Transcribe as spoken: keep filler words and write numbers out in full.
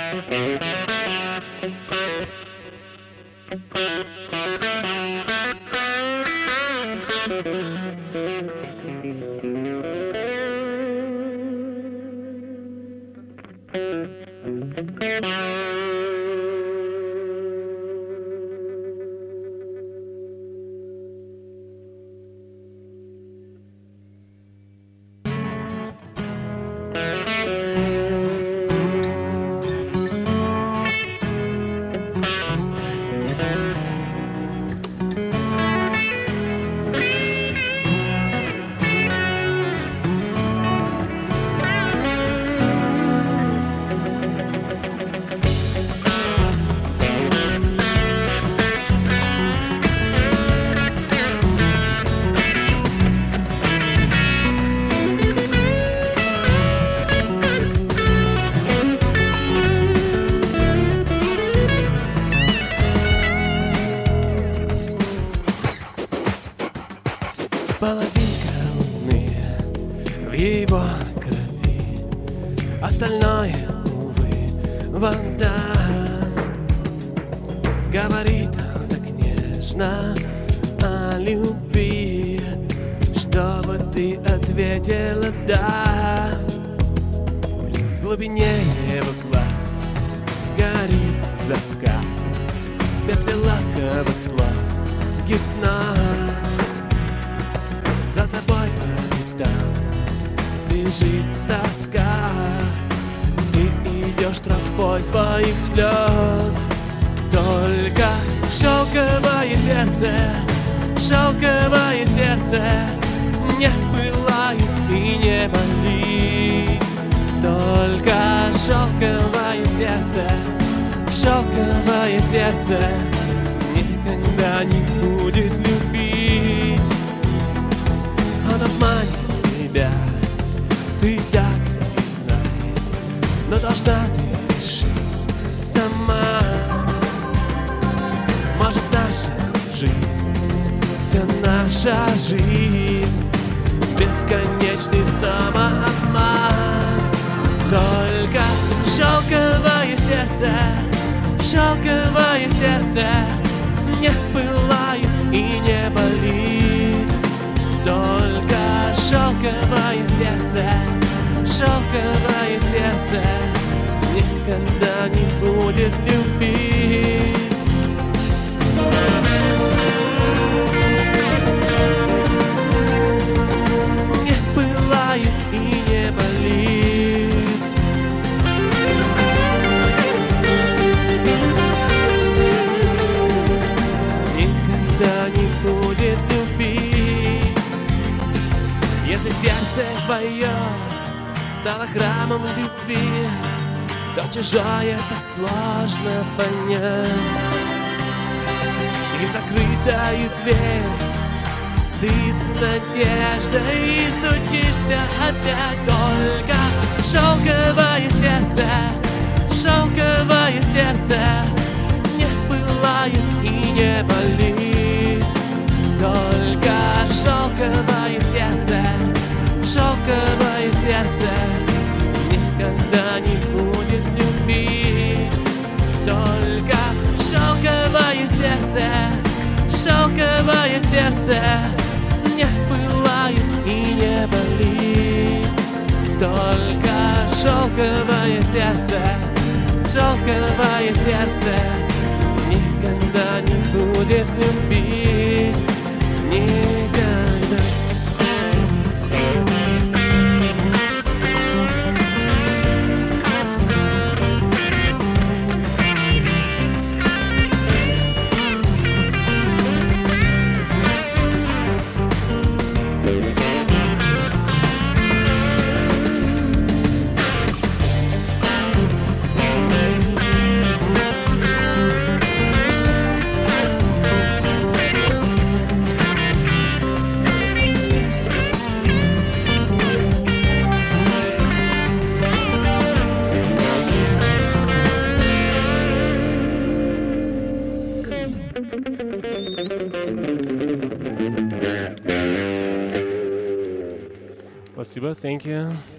Половинка луны в его крови, остальное, увы, вода. Говорит так нежно о любви, чтобы ты ответила «да». В глубине его глаз горит закат, в петле ласковых слов гипноз. За тобой по пятам бежит тоска, ты идешь тропой своих слез. Только шелковое сердце, шелковое сердце не пылает и не болит. Только шелковое сердце, шелковое сердце никогда не будет любить. Он обманет тебя, ты так не знай, но должна ты решить сама. Может, наша жизнь, вся наша жизнь бесконечный самообман. Только шелковое сердце, шелковое сердце не пылает и не болит. Только шелковое сердце, шелковое сердце никогда не будет любить. Не пылает и не болит. Никогда не будет любить. Если сердце твое стало храмом любви, то чужое так сложно понять. И в закрытую дверь ты с надеждой стучишься опять. Только шелковое сердце, шелковое сердце не пылает и не болит. Только шелковое сердце, шелковое сердце никогда не будет любить. Только шелковое сердце, шелковое сердце не пылает и не болит. Только шелковое сердце, шелковое сердце никогда не будет любить. Никогда. Спасибо, thank you.